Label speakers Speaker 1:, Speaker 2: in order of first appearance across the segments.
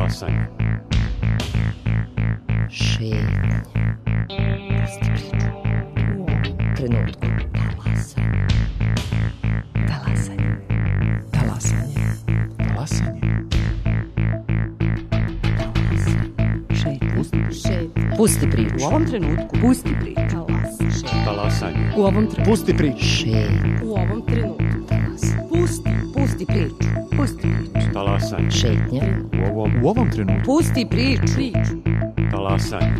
Speaker 1: Talasanje.
Speaker 2: Šetnje. Pusti priču. U ovom trenutku. Talasanje. Talasanje.
Speaker 1: Talasanje.
Speaker 2: Šetnje. Pusti priču.
Speaker 3: U ovom trenutku. Pusti priču.
Speaker 1: Talasanje.
Speaker 3: U ovom trenutku.
Speaker 1: Pusti priču.
Speaker 2: Šetnje.
Speaker 3: U ovom trenutku. Pusti priču. Pusti priču.
Speaker 1: Talasanje.
Speaker 2: Šetnje.
Speaker 1: U ovom trenutku.
Speaker 3: Pusti priču.
Speaker 1: Talasanje.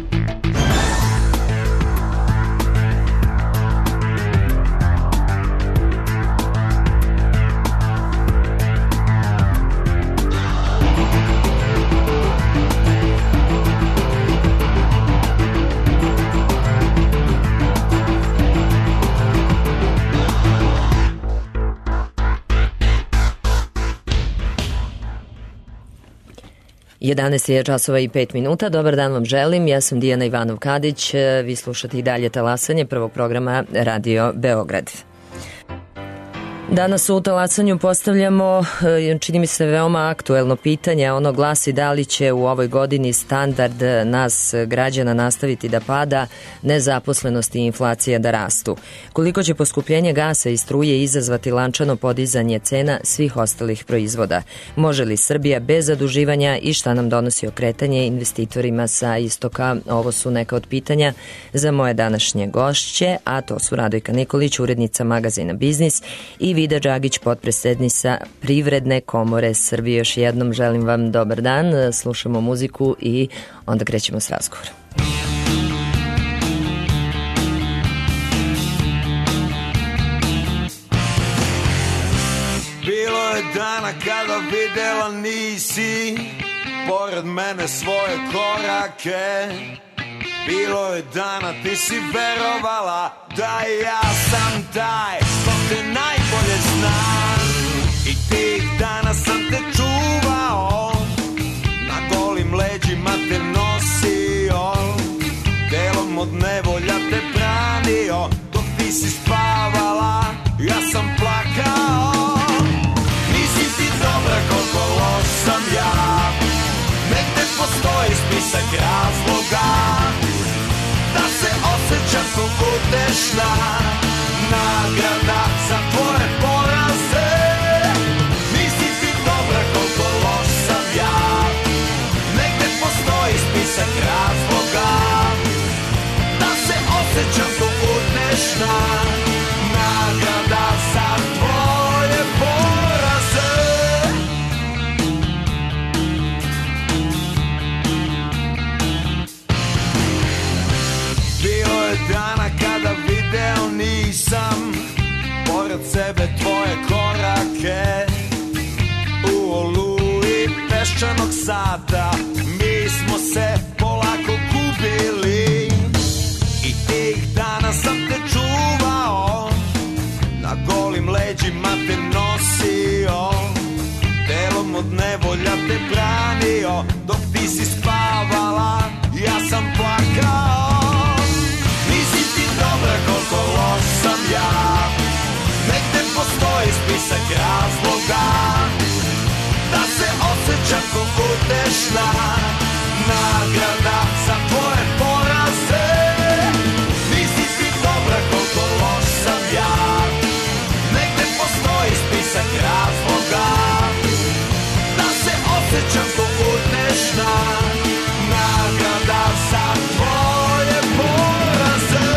Speaker 2: Jedanaest je časova i 5 minuta. Dobar dan vam želim. Ja sam Dijana Ivanov-Kadić. Vi slušate i dalje Talasanje prvog programa Radio Beograd. Danas u Talasanju postavljamo, čini mi se, veoma aktuelno pitanje. Ono glasi da li će u ovoj godini standard nas građana nastaviti da pada, nezaposlenost i inflacija da rastu. Koliko će poskupljenje gasa i struje izazvati lančano podizanje cena svih ostalih proizvoda? Može li Srbija bez zaduživanja i šta nam donosi okretanje investitorima sa istoka? Ovo su neka od pitanja za moje današnje gošće, a to su Radojka Nikolić, urednica magazina Biznis, i Vida Đagić, potpredsednica Privredne komore Srbije. Još jednom želim vam dobar dan, slušamo muziku i onda krećemo s razgovorom.
Speaker 4: Bilo je dana kada videla nisi pored mene svoje korake. Bilo je dana ti si verovala da ja sam taj ko te najbolje zna. I tih dana sam te čuvao, na golim leđima te nosio, delom od nevolja te branio. Dok ti si spavala, ja sam plakao. Nisi ti dobra koliko loš sam ja, negde postoji spisak razloga da se osjećam ko utešna nagrada za tvoje poraze. Nisi ti dobra koliko loš sam ja, negde postoji spisak razloga da se osjećam ko utešna nagrada za tvoje poraze. Bilo je dana kada video nisam pored sebe tvoje korake. U oluji peščanog sata mi smo se polako gubili. I tih dana sam te čuvao, na golim leđima te nosio, delom od nevolja te branio. Dok ti si spavala, ja sam plakao. Nisi ti dobra koliko loš sam ja, negde postoji spisak razloga da se osjećam ko utešna nagrada za tvoje poraze. Nisi ti dobra koliko loš sam ja, negde postoji spisak razloga da se osjećam ko utešna nagrada za tvoje poraze.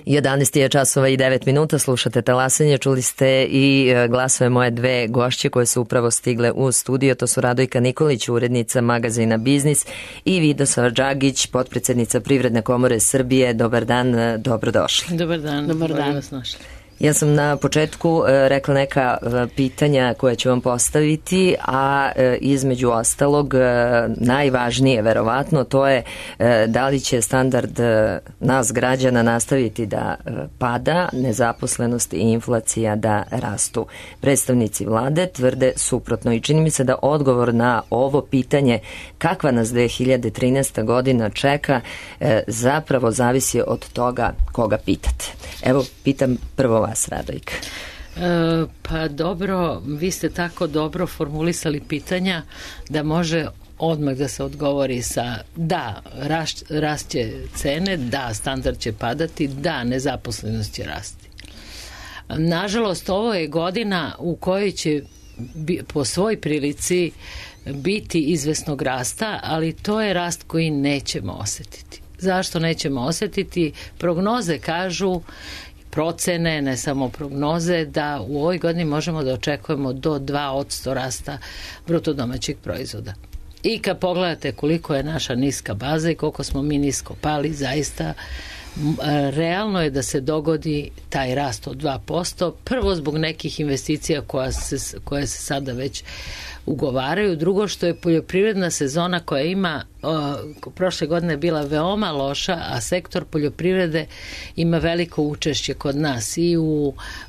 Speaker 2: 11 je časova i 9 minuta, slušate Talasanje, čuli ste i glasove moje dve gošće koje su upravo stigle u studio, to su Radojka Nikolić, urednica magazina Biznis i Vidosava Đagić, potpredsednica Privredne komore Srbije. Dobar dan, dobrodošli.
Speaker 5: Dobar dan.
Speaker 3: Dobar dan.
Speaker 2: Ja sam na početku rekla neka pitanja koje ću vam postaviti, a između ostalog najvažnije verovatno to je da li će standard nas građana nastaviti da pada, nezaposlenost i inflacija da rastu. Predstavnici vlade tvrde suprotno i čini mi se da odgovor na ovo pitanje kakva nas 2013. godina čeka zapravo zavisi od toga koga pitate. Evo, pitam prvo vas, Radojka.
Speaker 5: Pa dobro, vi ste tako dobro formulisali pitanja da može odmah da se odgovori sa da, rašće cene, da, standard će padati, da, nezaposlenost će rasti. Nažalost, ovo je godina u kojoj će po svoj prilici biti izvesnog rasta, ali to je rast koji nećemo osetiti. Zašto nećemo osetiti? Prognoze kažu, procene, ne samo prognoze, da u ovoj godini možemo da očekujemo do 2% rasta bruto domaćeg proizvoda. I kad pogledate koliko je naša niska baza i koliko smo mi nisko pali, zaista realno je da se dogodi taj rast od 2%. Prvo zbog nekih investicija koje se sada već ugovaraju. Drugo što je poljoprivredna sezona koja ima prošle godine bila veoma loša, a sektor poljoprivrede ima veliko učešće kod nas i u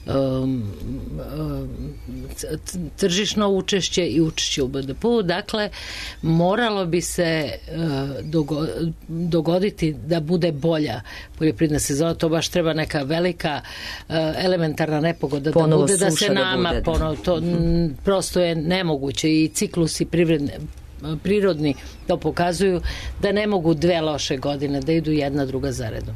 Speaker 5: tržišno učešće i učešće u BDP-u. Dakle, moralo bi se dogoditi da bude bolja poljoprivredna sezona. To baš treba neka velika elementarna nepogoda da bude, da se nama ponovo, to prosto je nemoguće i ciklusi prirodni to pokazuju da ne mogu dve loše godine da idu jedna druga zaredom.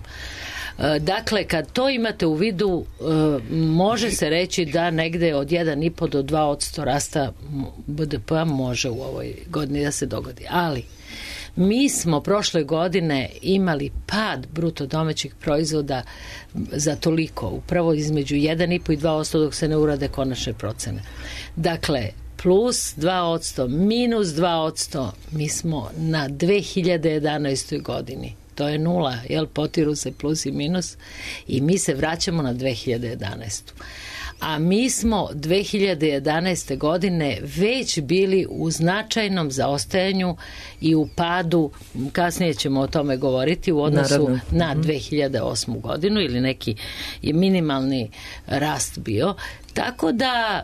Speaker 5: Dakle, kad to imate u vidu, može se reći da negde od 1,5 do 2% rasta BDP-a može u ovoj godini da se dogodi. Ali mi smo prošle godine imali pad bruto domaćeg proizvoda za toliko, upravo između 1,5 i 2% dok se ne urade konačne procene. Dakle, plus 2%, minus 2%, mi smo na 2011. godini. To je nula, jel, potiru se plus i minus i mi se vraćamo na 2011. A mi smo 2011. godine već bili u značajnom zaostajanju i u padu, kasnije ćemo o tome govoriti, u odnosu na 2008. godinu ili neki je minimalni rast bio. Tako da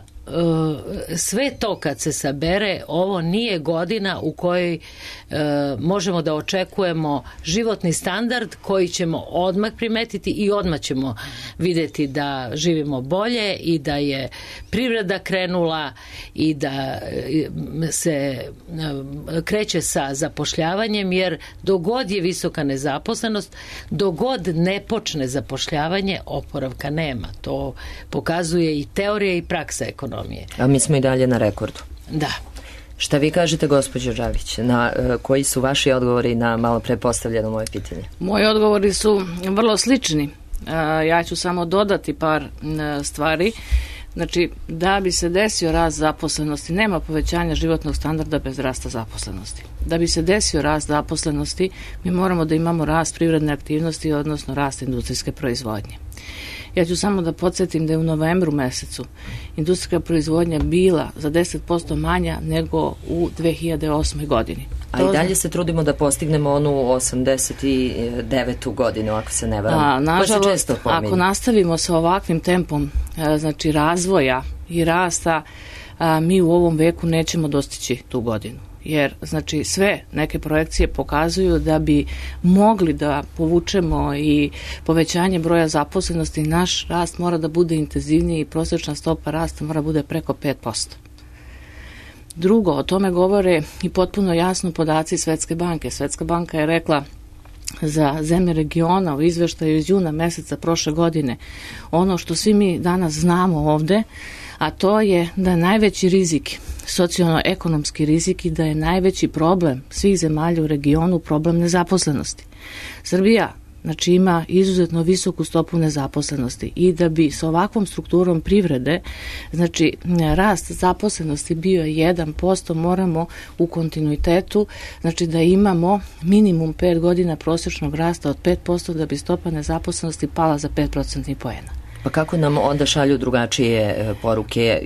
Speaker 5: sve to kad se sabere, ovo nije godina u kojoj možemo da očekujemo životni standard koji ćemo odmah primetiti i odmah ćemo videti da živimo bolje i da je privreda krenula i da se kreće sa zapošljavanjem, jer dogod je visoka nezaposlenost, dogod ne počne zapošljavanje, oporavka nema. To pokazuje i teorija i praksa ekonomije.
Speaker 2: A mi smo i dalje na rekordu.
Speaker 5: Da.
Speaker 2: Šta vi kažete, gospođo Đagić? Koji su vaši odgovori na malo pre postavljeno moje pitanje?
Speaker 3: Moji odgovori su vrlo slični. Ja ću samo dodati par stvari. Znači, da bi se desio rast zaposlenosti, nema povećanja životnog standarda bez rasta zaposlenosti. Da bi se desio rast zaposlenosti, mi moramo da imamo rast privredne aktivnosti, odnosno rast industrijske proizvodnje. Ja ću samo da podsjetim da je u novembru mesecu industrijska proizvodnja bila za 10% manja nego u 2008. godini.
Speaker 2: A i dalje se trudimo da postignemo onu 89. godinu, ako se ne varam.
Speaker 3: Nažalost, ako nastavimo sa ovakvim tempom znači razvoja i rasta, mi u ovom veku nećemo dostići tu godinu. Jer, znači, sve neke projekcije pokazuju da bi mogli da povučemo i povećanje broja zaposlenosti, naš rast mora da bude intenzivniji i prosječna stopa rasta mora bude preko 5%. Drugo, o tome govore i potpuno jasno podaci Svetske banke. Svetska banka je rekla za zemlje regiona u izveštaju iz juna meseca prošle godine ono što svi mi danas znamo ovde, a to je da je najveći rizik, socijalno-ekonomski rizik, i da je najveći problem svih zemalja u regionu problem nezaposlenosti. Srbija znači ima izuzetno visoku stopu nezaposlenosti i da bi sa ovakvom strukturom privrede, znači rast zaposlenosti bio je 1%, moramo u kontinuitetu, znači da imamo minimum 5 godina prosječnog rasta od 5% da bi stopa nezaposlenosti pala za 5% poena.
Speaker 2: Pa kako nam onda šalju drugačije poruke?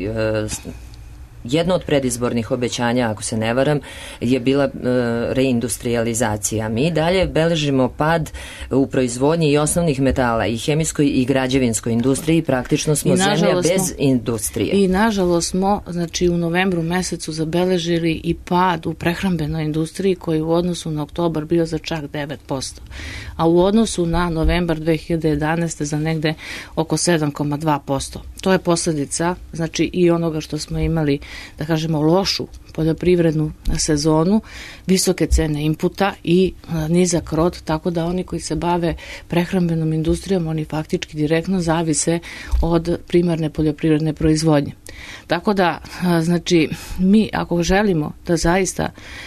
Speaker 2: Jedno od predizbornih obećanja, ako se ne varam, je bila reindustrializacija. Mi dalje beležimo pad u proizvodnji i osnovnih metala, i hemijskoj i građevinskoj industriji, praktično smo zemlja bez industrije.
Speaker 3: I nažalost smo, znači u novembru mesecu zabeležili i pad u prehrambenoj industriji koji u odnosu na oktobar bio za čak 9%, a u odnosu na novembar 2011. za negde oko 7,2%. To je posljedica, znači i onoga što smo imali, da kažemo, lošu poljoprivrednu sezonu, visoke cene inputa i nizak rod, tako da oni koji se bave prehrambenom industrijom, oni faktički direktno zavise od primarne poljoprivredne proizvodnje. Tako da, znači, mi ako želimo da zaista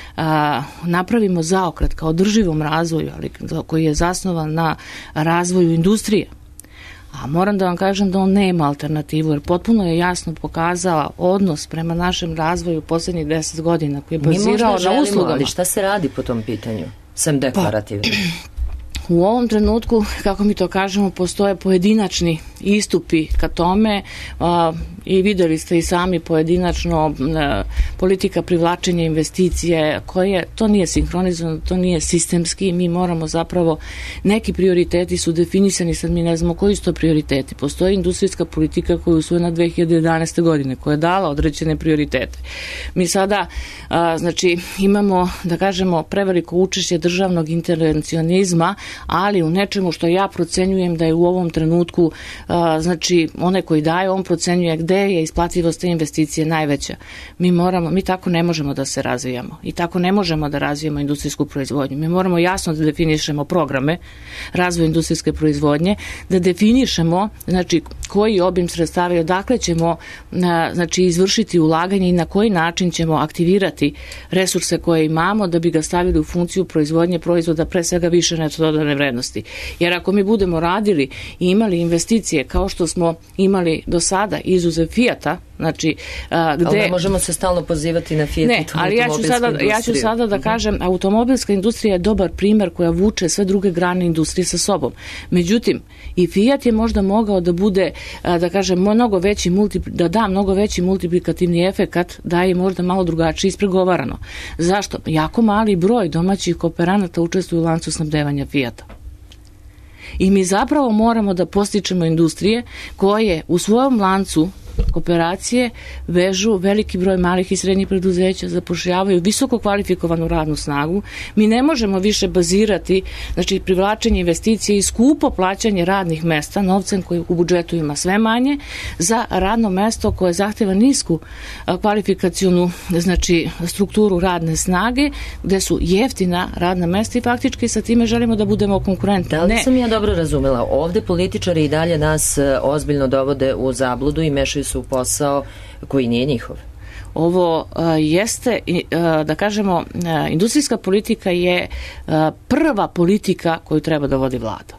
Speaker 3: napravimo zaokret kao održivom razvoju, ali koji je zasnovan na razvoju industrije, a moram da vam kažem da on nema alternativu, jer potpuno je jasno pokazala odnos prema našem razvoju posljednjih 10 godina koji je bazirao na uslugama.
Speaker 2: Ali šta se radi po tom pitanju? Sem deklarativno.
Speaker 3: U ovom trenutku, kako mi to kažemo, postoje pojedinačni istupi ka tome i videli ste i sami pojedinačno politika privlačenja investicije koje, to nije sinhronizovano, to nije sistemski, mi moramo zapravo, neki prioriteti su definisani, sad mi ne znamo koji su to prioriteti. Postoji industrijska politika koja je usvojena 2011. godine, koja je dala određene prioritete. Mi sada, znači, imamo, da kažemo, preveliko učešće državnog intervencionizma, ali u nečemu što ja procenjujem da je u ovom trenutku, znači, onaj koji daje, on procenjuje gde je isplativost te investicije najveća. Mi tako ne možemo da se razvijamo i tako ne možemo da razvijemo industrijsku proizvodnju. Mi moramo jasno da definišemo programe razvoja industrijske proizvodnje, da definišemo, znači, koji obim sredstava i odakle ćemo, znači, izvršiti ulaganje i na koji način ćemo aktivirati resurse koje imamo da bi ga stavili u funkciju proizvodnje proizvoda, pre svega više neto dodane vrednosti. Jer ako mi budemo radili i imali investicije kao što smo imali do sada, izuzev Fijata, znači, gde...
Speaker 2: Ali ne možemo se stalno pozivati na Fiat i
Speaker 3: ali ja ću sada da kažem, automobilska industrija je dobar primer koja vuče sve druge grane industrije sa sobom. Međutim, i Fiat je možda mogao da bude, da kažem, da da mnogo veći multiplikativni efekat, da je možda malo drugačije ispregovarano. Zašto? Jako mali broj domaćih kooperanata učestvuju u lancu snabdevanja Fijata. I mi zapravo moramo da postičemo industrije koje u svojom lancu kooperacije vežu veliki broj malih i srednjih preduzeća, zapošljavaju visoko kvalifikovanu radnu snagu. Mi ne možemo više bazirati, znači, privlačenje investicije i skupo plaćanje radnih mesta novcem koji u budžetu ima sve manje za radno mesto koje zahteva nisku kvalifikacionu, znači, strukturu radne snage, gde su jeftina radna mesta i faktički sa time želimo da budemo konkurentni.
Speaker 2: Da li sam ja dobro razumela? Ovde političari i dalje nas ozbiljno dovode u zabludu i mešaju su posao koji nije njihov.
Speaker 3: Ovo jeste, da kažemo, industrijska politika je prva politika koju treba da vodi vlada.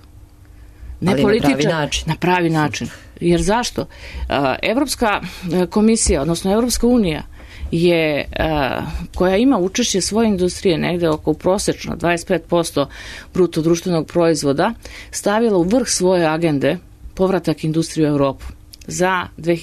Speaker 2: Ali na pravi način.
Speaker 3: Na pravi način. Jer zašto? Evropska komisija, odnosno Evropska unija, je, koja ima učešće svoje industrije negde oko prosečno 25% bruto društvenog proizvoda, stavila u vrh svoje agende povratak industrije u Evropu za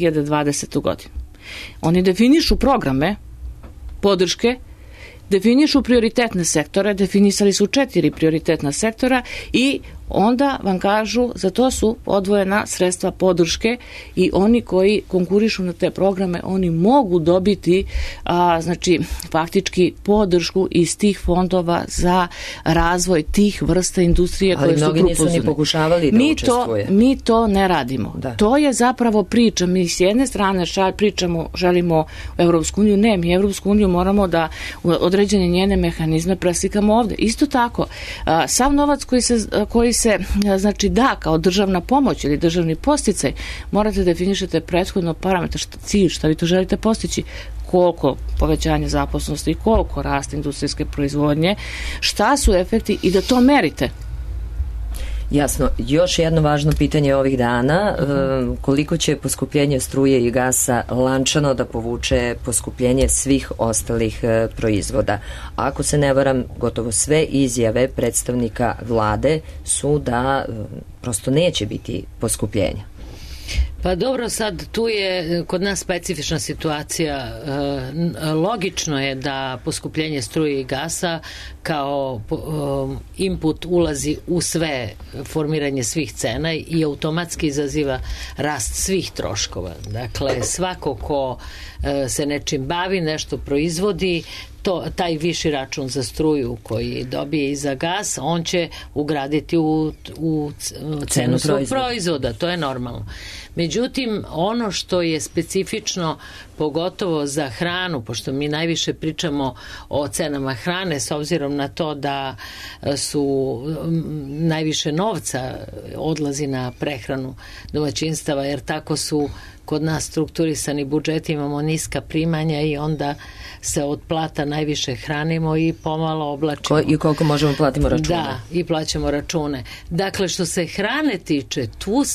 Speaker 3: 2020. godinu. Oni definišu programe podrške, definišu prioritetne sektore, definisali su 4 prioritetna sektora i onda vam kažu za to su odvojena sredstva podrške i oni koji konkurišu na te programe, oni mogu dobiti znači faktički podršku iz tih fondova za razvoj tih vrsta industrije koje su grupozne.
Speaker 2: Ali mnogi nisu ni pokušavali da učestvuje.
Speaker 3: Mi to ne radimo. Da. To je zapravo priča. Mi s jedne strane želimo Evropsku uniju, ne, mi Evropsku uniju moramo da određene njene mehanizme preslikamo ovde. Isto tako, sav novac koji se znači da kao državna pomoć ili državni podsticaj, morate definišete prethodno parametar, cilj, šta vi to želite postići, koliko povećanje zaposlenosti, koliko rast industrijske proizvodnje, šta su efekti i da to merite.
Speaker 2: Jasno. Još jedno važno pitanje ovih dana, koliko će poskupljenje struje i gasa lančano da povuče poskupljenje svih ostalih proizvoda? Ako se ne varam, gotovo sve izjave predstavnika vlade su da prosto neće biti poskupljenja.
Speaker 5: Pa dobro, sad tu je kod nas specifična situacija. Logično je da poskupljenje struje i gasa kao input ulazi u sve formiranje svih cena i automatski izaziva rast svih troškova. Dakle, svako ko se nečim bavi, nešto proizvodi, taj viši račun za struju koji dobije i za gas, on će ugraditi u cenu svog proizvoda, to je normalno. Međutim, ono što je specifično, pogotovo za hranu, pošto mi najviše pričamo o cenama hrane, s obzirom na to da su najviše novca odlazi na prehranu domaćinstava, jer tako su kod nas strukturisani budžeti, imamo niska primanja i onda se od plata najviše hranimo i pomalo oblačimo.
Speaker 2: I koliko možemo platimo račune.
Speaker 5: Da, i plaćamo račune. Dakle, što se hrane tiče,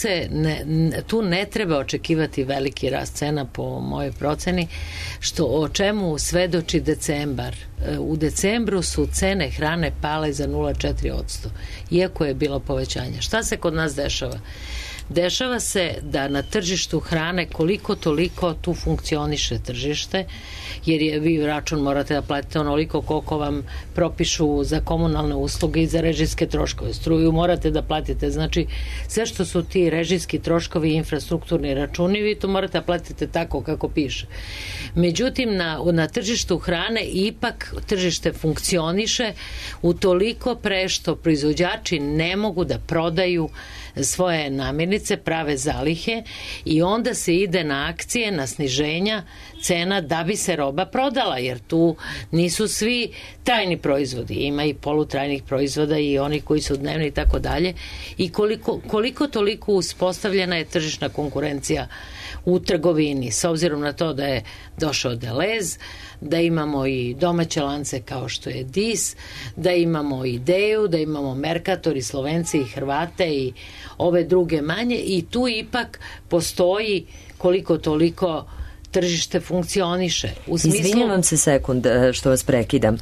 Speaker 5: tu ne treba očekivati veliki rast cena po mojoj proceni, o čemu svedoči decembar. U decembru su cene hrane pale za 0,4%, iako je bilo povećanje. Šta se kod nas dešava? Dešava se da na tržištu hrane koliko toliko tu funkcioniše tržište, jer vi račun morate da platite onoliko koliko vam propišu za komunalne usluge i za režijske troškove. Struju morate da platite, znači sve što su ti režijski troškovi i infrastrukturni računi, vi to morate da platite tako kako piše. Međutim, na tržištu hrane ipak tržište funkcioniše utoliko pre što proizvođači ne mogu da prodaju svoje namirnice, prave zalihe i onda se ide na akcije, na sniženja cena da bi se roba prodala, jer tu nisu svi trajni proizvodi, ima i polutrajnih proizvoda i oni koji su dnevni i tako dalje, i koliko toliko uspostavljena je tržišna konkurencija u trgovini, s obzirom na to da je došao Delez, da imamo i domaće lance kao što je Dis, da imamo Ideju, da imamo Mercator i Slovence i Hrvate i ove druge manje, i tu ipak postoji koliko toliko tržište funkcioniše.
Speaker 2: Izvinjavam se sekund što vas prekidam.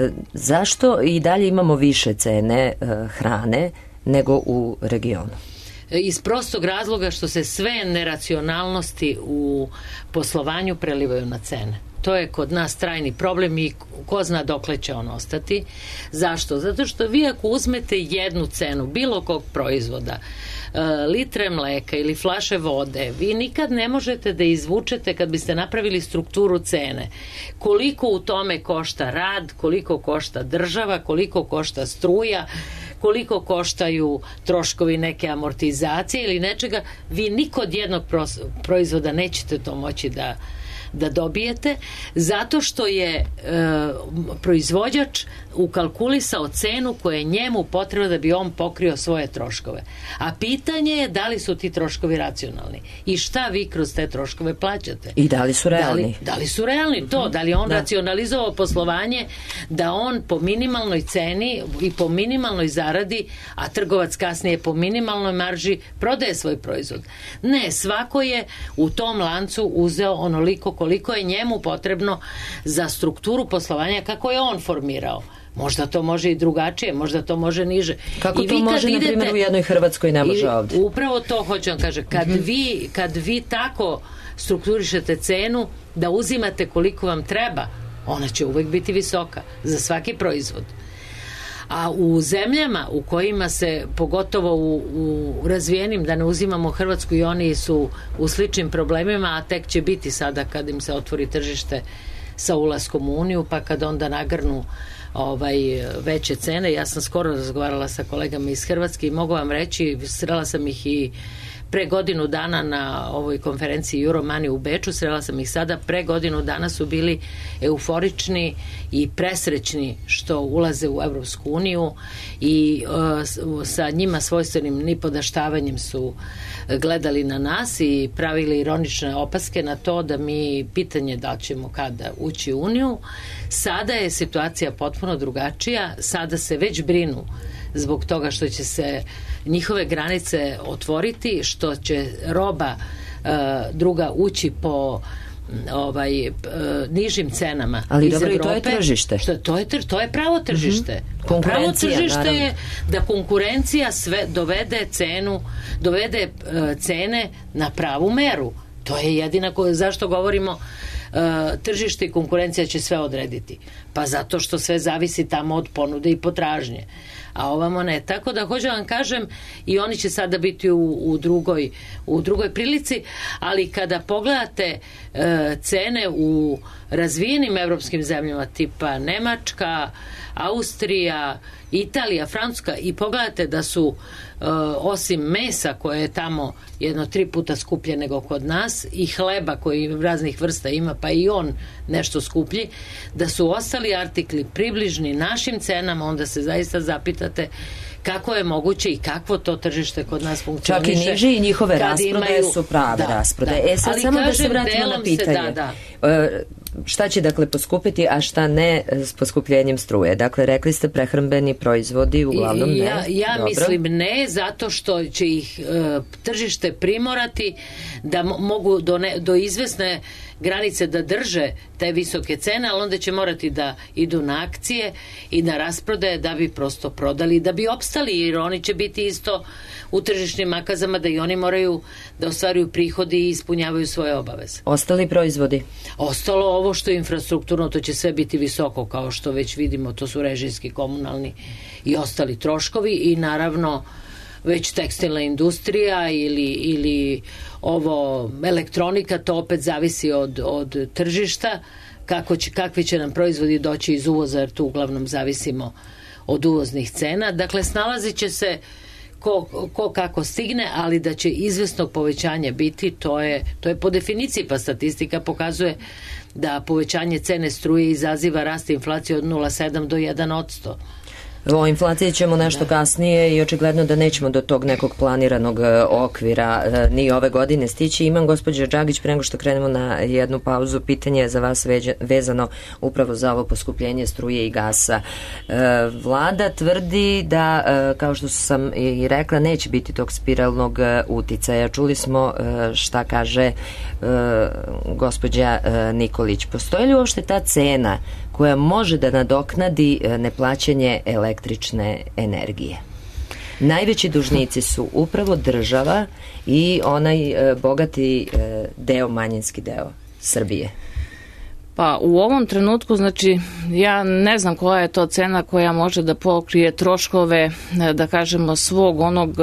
Speaker 2: Zašto i dalje imamo više cene hrane nego u regionu?
Speaker 5: Iz prostog razloga što se sve neracionalnosti u poslovanju prelivaju na cene. To je kod nas trajni problem i ko zna dokle će on ostati. Zašto? Zato što vi ako uzmete jednu cenu bilo kog proizvoda, litre mleka ili flaše vode, vi nikad ne možete da izvučete, kad biste napravili strukturu cene, koliko u tome košta rad, koliko košta država, koliko košta struja, koliko koštaju troškovi neke amortizacije ili nečega, vi nikod jednog proizvoda nećete to moći da dobijete, zato što je proizvođač ukalkulisao cenu koja je njemu potrebna da bi on pokrio svoje troškove. A pitanje je da li su ti troškovi racionalni i šta vi kroz te troškove plaćate.
Speaker 2: I da li su realni.
Speaker 5: Da li su realni to, da li on racionalizovao poslovanje, da on po minimalnoj ceni i po minimalnoj zaradi, a trgovac kasnije po minimalnoj marži prodaje svoj proizvod. Ne, svako je u tom lancu uzeo onoliko koliko je njemu potrebno za strukturu poslovanja kako je on formirao. Možda to može i drugačije, možda to može niže.
Speaker 2: Kako to može, na primjer, u jednoj Hrvatskoj ne može ovdje?
Speaker 5: Upravo to hoću vam kažem. Kad vi tako strukturišete cenu da uzimate koliko vam treba, ona će uvek biti visoka za svaki proizvod. A u zemljama u kojima se, pogotovo u razvijenim, da ne uzimamo Hrvatsku, i oni su u sličnim problemima, a tek će biti sada kad im se otvori tržište sa ulaskom u Uniju, pa kad onda nagrnu veće cene. Ja sam skoro razgovarala sa kolegama iz Hrvatske i mogu vam reći, srela sam ih i pre godinu dana na ovoj konferenciji Euromani u Beču, srela sam ih sada, pre godinu dana su bili euforični i presrećni što ulaze u Evropsku uniju i sa njima svojstvenim nipodaštavanjem su gledali na nas i pravili ironične opaske na to da mi pitanje da ćemo kada ući u Uniju. Sada je situacija potpuno drugačija, sada se već brinu zbog toga što će se njihove granice otvoriti, što će roba druga ući po nižim cenama.
Speaker 2: Ali dobro, i to je tržište.
Speaker 5: To je pravo tržište. Pravo tržište je da konkurencija sve dovede cene na pravu meru. To je jedina zašto govorimo tržište i konkurencija će sve odrediti. Pa zato što sve zavisi tamo od ponude i potražnje. A ovamo ne. Tako da hoću vam kažem, i oni će sada biti u drugoj prilici, ali kada pogledate cene u razvijenim evropskim zemljama tipa Nemačka, Austrija, Italija, Francuska, i pogledate da su osim mesa koje je tamo 1-3 puta skuplje nego kod nas i hleba koji raznih vrsta ima, pa i on nešto skuplji, da su ostali artikli približni našim cenama, onda se zaista zapitate kako je moguće i kakvo to tržište kod nas funkcioniše.
Speaker 2: Čak i niži i njihove rasprodaje su prave rasprodaje. Sad samo da se vratimo na pitanje. Šta će dakle poskupiti, a šta ne s poskupljenjem struje? Dakle, rekli ste prehrambeni proizvodi, uglavnom ne.
Speaker 5: Ja mislim ne, zato što će ih tržište primorati da mogu do izvesne granice da drže te visoke cene, ali onda će morati da idu na akcije i na rasprodaje da bi prosto prodali, da bi opstali, jer oni će biti isto u tržišnim makazama, da i oni moraju da ostvaruju prihodi i ispunjavaju svoje obaveze.
Speaker 2: Ostali proizvodi?
Speaker 5: Ostalo ovo što je infrastrukturno, to će sve biti visoko, kao što već vidimo, to su režijski, komunalni i ostali troškovi i naravno već tekstilna industrija ili ovo elektronika, to opet zavisi od tržišta, kakvi će nam proizvodi doći iz uvoza, jer tu uglavnom zavisimo od uvoznih cena. Dakle, snalazit će se ko kako stigne, ali da će izvesnog povećanja biti, to je po definiciji, pa statistika pokazuje da povećanje cene struje izaziva rast inflacije od 0,7 do 1%.
Speaker 2: O inflaciji ćemo nešto kasnije i očigledno da nećemo do tog nekog planiranog okvira ni ove godine stići. Imam, gospođo Đagić, pre nego što krenemo na jednu pauzu, pitanje za vas vezano upravo za ovo poskupljenje struje i gasa. Vlada tvrdi da, kao što sam i rekla, neće biti tog spiralnog uticaja. Čuli smo šta kaže gospođa Nikolić. Postoji li uopšte ta cena koja može da nadoknadi neplaćanje električne energije? Najveći dužnici su upravo država i onaj bogati deo, manjinski deo Srbije.
Speaker 3: Pa u ovom trenutku, znači, ja ne znam koja je to cena koja može da pokrije troškove, da kažemo, svog onog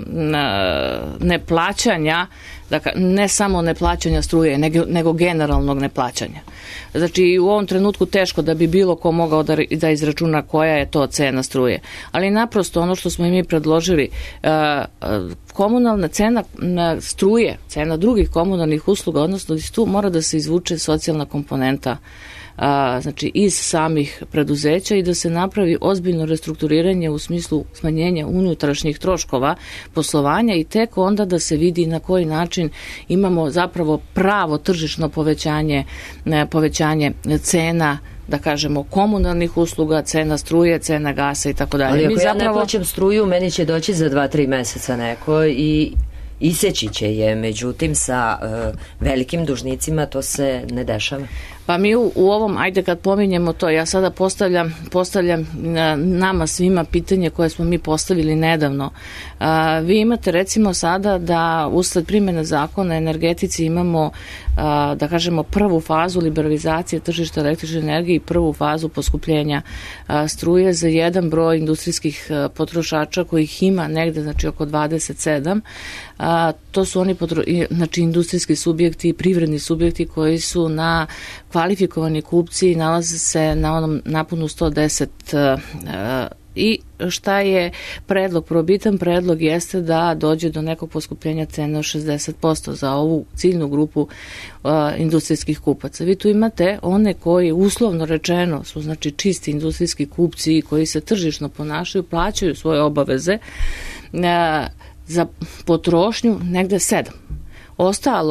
Speaker 3: neplaćanja, ne samo neplaćanja struje, nego generalnog neplaćanja. Znači, u ovom trenutku teško da bi bilo ko mogao da izračuna koja je to cena struje. Ali naprosto ono što smo i mi predložili, komunalna cena struje, cena drugih komunalnih usluga, odnosno tu mora da se izvuče socijalna komponenta, znači iz samih preduzeća i da se napravi ozbiljno restrukturiranje u smislu smanjenja unutrašnjih troškova poslovanja i tek onda da se vidi na koji način imamo zapravo pravo tržišno povećanje cena, da kažemo, komunalnih usluga, cena struje, cena gasa i tako dalje.
Speaker 2: Ali ako ja ne plaćam struju, meni će doći za 2-3 meseca neko i iseći će je, međutim sa velikim dužnicima to se ne dešava.
Speaker 3: Pa mi u ovom, ajde kad pominjemo to, ja sada postavljam nama svima pitanje koje smo mi postavili nedavno. Vi imate recimo sada da usled primjene zakona energetici imamo, da kažemo, prvu fazu liberalizacije tržišta električne energije i prvu fazu poskupljenja struje za jedan broj industrijskih potrošača kojih ima negde, znači oko 27. To su oni, znači, industrijski subjekti i privredni subjekti koji su na kvalifikovani kupci i nalaze se na onom naponu 110 i šta je predlog? Probitan predlog jeste da dođe do nekog poskupljenja cene od 60% za ovu ciljnu grupu industrijskih kupaca. Vi tu imate one koji, uslovno rečeno, su znači čisti industrijski kupci koji se tržišno ponašaju, plaćaju svoje obaveze za potrošnju negde 7. Ostalo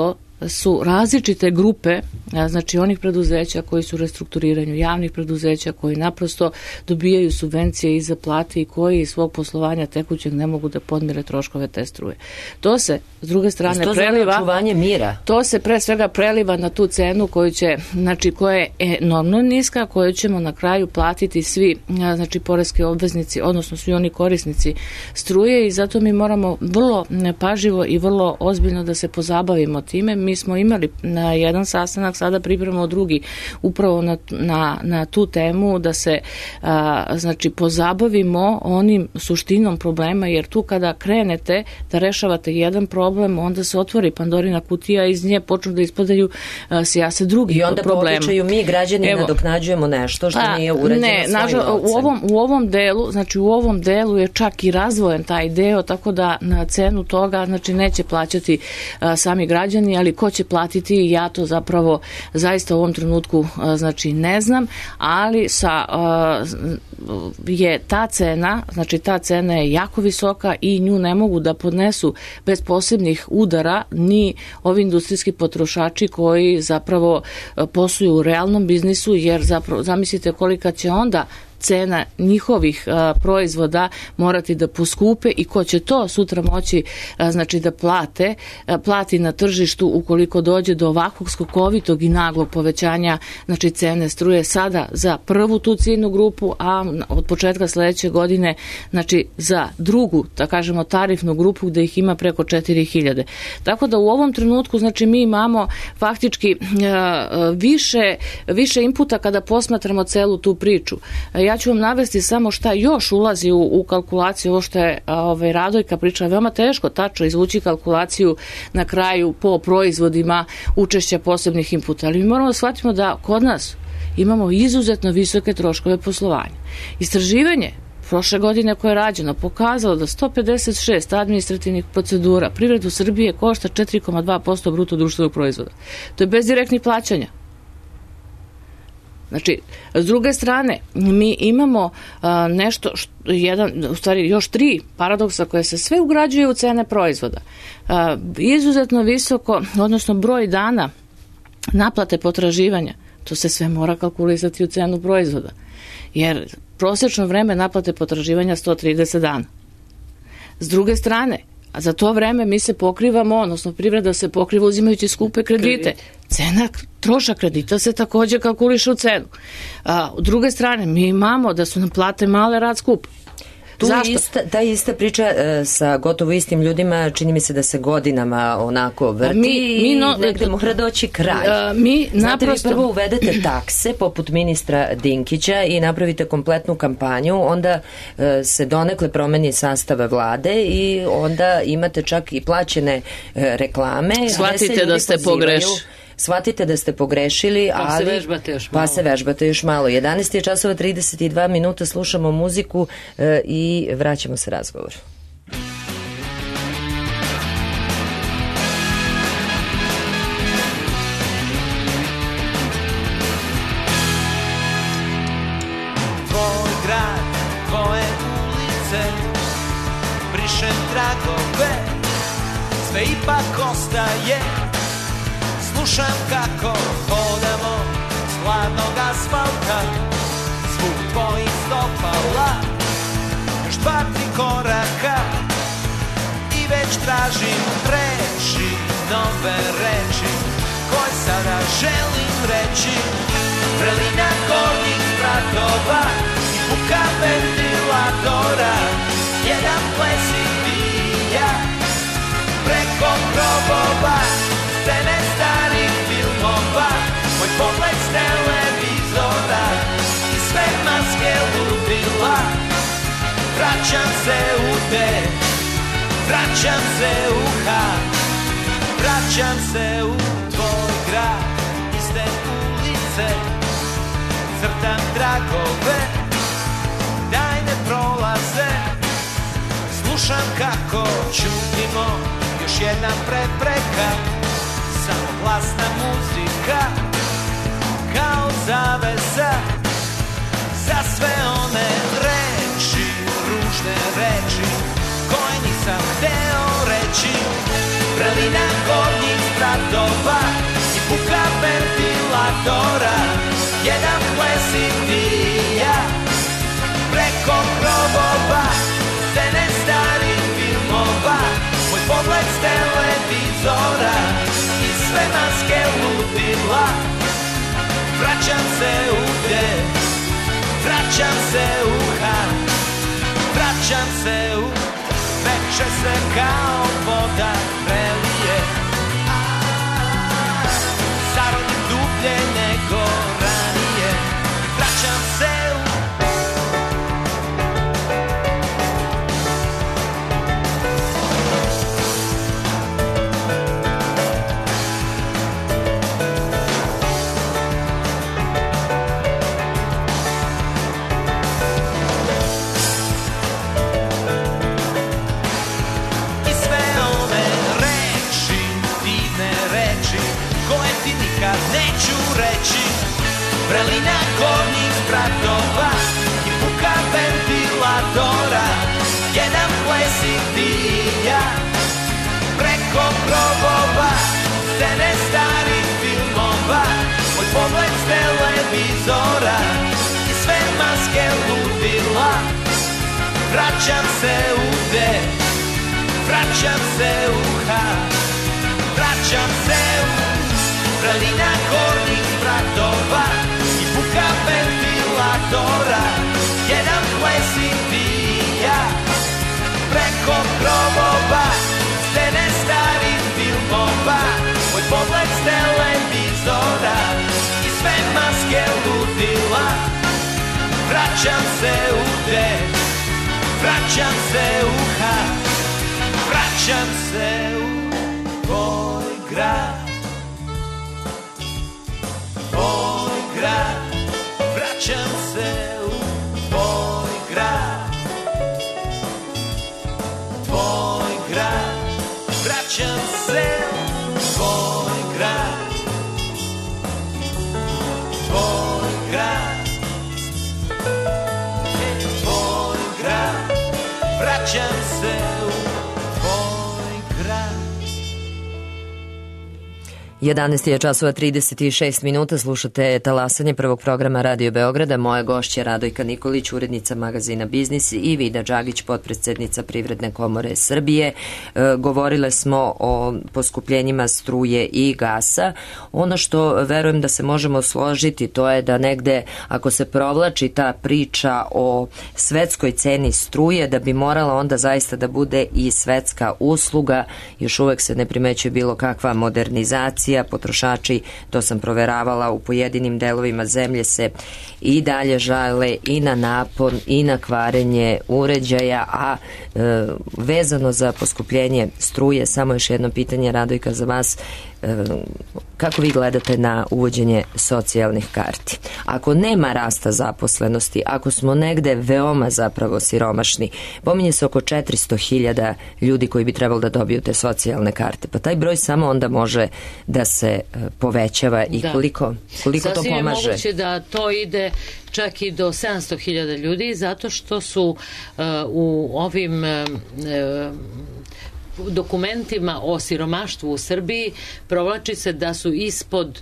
Speaker 3: su različite grupe, znači onih preduzeća koji su u restrukturiranju, javnih preduzeća koji naprosto dobijaju subvencije i za plate i koji iz svog poslovanja tekućeg ne mogu da podmire troškove te struje. To se s druge strane preliva,
Speaker 2: očuvanje mira.
Speaker 3: To se pre svega preliva na tu cenu koju će, znači koja je enormno niska, koju ćemo na kraju platiti svi, znači poreski obveznici, odnosno svi oni korisnici struje, i zato mi moramo vrlo pažljivo i vrlo ozbiljno da se pozabavimo time. Mi smo imali na jedan sastanak, sada pripremamo drugi upravo na tu temu, da se znači pozabavimo onim suštinom problema, jer tu kada krenete da rešavate jedan problem, onda se otvori Pandorina kutija, iz nje počnu da ispadaju sjase drugi problemi.
Speaker 2: I onda po običaju mi građani nadoknađujemo nešto što nije urađeno svojim novcem.
Speaker 3: U ovom delu, znači u ovom delu je čak i razvojen taj deo, tako da na cenu toga, znači neće plaćati sami građani, ali ko će platiti, ja to zapravo zaista u ovom trenutku znači ne znam, ali je ta cena, znači ta cena je jako visoka i nju ne mogu da podnesu bez posebnih udara ni ovi industrijski potrošači koji zapravo posluju u realnom biznisu, jer zapravo zamislite kolika će onda cena njihovih proizvoda morati da poskupe i ko će to sutra moći znači da plati na tržištu ukoliko dođe do ovakvog skokovitog i naglog povećanja znači cene struje sada za prvu tu ciljnu grupu, a od početka sledeće godine znači za drugu, da kažemo tarifnu grupu gde ih ima preko 4000. Tako da u ovom trenutku znači mi imamo faktički više inputa kada posmatramo celu tu priču. Ja ću vam navesti samo šta još ulazi u kalkulaciju, ovo što je Radojka pričala, veoma teško tačno izvući kalkulaciju na kraju po proizvodima učešća posebnih inputa, ali mi moramo da shvatimo da kod nas imamo izuzetno visoke troškove poslovanja. Istraživanje prošle godine koje je rađeno pokazalo da 156 administrativnih procedura privredu Srbije košta 4,2% bruto društvenog proizvoda. To je bez direktnih plaćanja. Znači, s druge strane, mi imamo u stvari još 3 paradoksa koje se sve ugrađuju u cene proizvoda. Izuzetno visoko, odnosno broj dana naplate potraživanja, to se sve mora kalkulisati u cenu proizvoda. Jer prosečno vreme naplate potraživanja 130 dana. S druge strane, a za to vreme mi se pokrivamo, odnosno privreda se pokriva uzimajući skupe kredite. Trošak kredita se takođe kalkuliše u cenu. U druge strane, mi imamo da su nam plate male, rad skup.
Speaker 2: Ta ista priča sa gotovo istim ljudima, čini mi se da se godinama onako vrti i negde mora doći kraj. Znate, vi prvo uvedete takse poput ministra Dinkića i napravite kompletnu kampanju, onda se donekle promeni sastava vlade i onda imate čak i plaćene reklame.
Speaker 3: Shvatite da ste pogrešili.
Speaker 2: Shvatite da ste pogrešili, ali pa se vežbate još malo. 11 je časova 32 minuta, slušamo muziku i vraćamo se razgovoru.
Speaker 4: Tvoj grad, tvoje ulice, brišem tragove, sve ipak ostaje. Slušam kako hodamo s hladnog asfalta, zvuk tvojih stopala, još 2-3 koraka i već tražim reči, nove reči, koje sada želim reći. Vrelina gornjih spratova i buka ventilatora, jedan ples i ti ja, preko grobova, scene starih filmova, moj pogled s televizora i sve maske ludila. Vraćam se u te, vraćam se u Hag, vraćam se u tvoj grad, iste ulice, crtam tragove, tajne prolaze, slušam kako čutimo, još jedna prepreka, samo glasna muzika, kao zavesa, za sve one reči, ružne reči, koje nisam hteo reći. Vrelina gornjih spratova vraćam se u Han, vraćam se u veče se kao voda prelije, zarodim dublje nego ranije, vraćam se u neću reći, vrelina gornjih spratova i buka ventilatora, jedan ples i ti i ja, preko krovova, scene starih filmova, moj pogled s televizora i sve maske ludila, vraćam se u D, vraćam se u H, vraćam se u vrelina gornjih spratova i buka ventilatora, jedan ples i ti i ja, preko krovova, scene starih filmova, moj pogled s televizora i sve maske ludila, vraćam se u D, vraćam se u H, vraćam se u tvoj grad. Tvoj grad, vraćam se u tvoj grad. Tvoj grad, vraćam se u tvoj grad. Tvoj grad, tvoj grad, vraćam se u tvoj grad.
Speaker 2: 11 je časova 36 minuta, slušate talasanje prvog programa Radio Beograda. Moja gošća Radojka Nikolić, urednica magazina Biznis, i Vida Đagić, potpredsednica Privredne komore Srbije. Govorile smo o poskupljenjima struje i gasa. Ono što verujem da se možemo složiti, to je da negde, ako se provlači ta priča o svetskoj ceni struje, da bi morala onda zaista da bude i svetska usluga. Još uvek se ne primećuje bilo kakva modernizacija. Potrošači, to sam proveravala, u pojedinim delovima zemlje se i dalje žale i na napon i na kvarenje uređaja, a vezano za poskupljenje struje, samo još jedno pitanje, Radojka, za vas. Kako vi gledate na uvođenje socijalnih karti? Ako nema rasta zaposlenosti, ako smo negde veoma zapravo siromašni, pominje se oko 400.000 ljudi koji bi trebalo da dobiju te socijalne karte, pa taj broj samo onda može da se povećava i koliko to pomaže?
Speaker 5: Sasvim je moguće da to ide čak i do 700.000 ljudi, zato što su u ovim dokumentima o siromaštvu u Srbiji provlači se da su ispod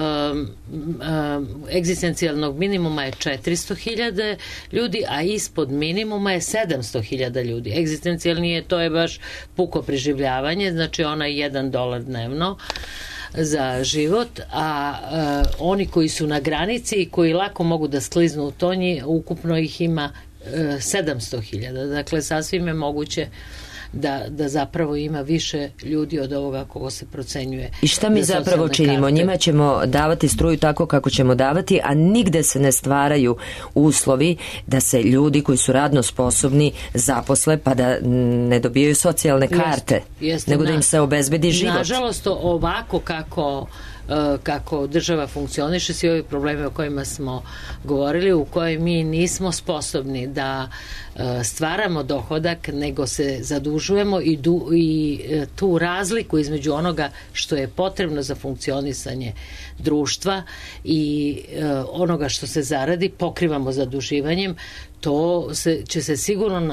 Speaker 5: egzistencijalnog minimuma je 400.000 ljudi, a ispod minimuma je 700.000 ljudi. Egzistencijalni je, to je baš puko preživljavanje, znači onaj $1 dnevno za život, a oni koji su na granici i koji lako mogu da skliznu u to, ukupno ih ima 700.000. Dakle, sasvim je moguće da zapravo ima više ljudi od ovoga kogo se procenjuje.
Speaker 2: I šta mi zapravo činimo? Karte. Njima ćemo davati struju tako kako ćemo davati, a nigde se ne stvaraju uslovi da se ljudi koji su radno sposobni zaposle, pa da ne dobijaju socijalne karte, nego da im se obezbedi život.
Speaker 5: Nažalost, ovako kako država funkcioniše, svi ovi problemi o kojima smo govorili, u kojoj mi nismo sposobni da stvaramo dohodak, nego se zadužujemo i tu razliku između onoga što je potrebno za funkcionisanje društva i onoga što se zaradi pokrivamo zaduživanjem. to će se sigurno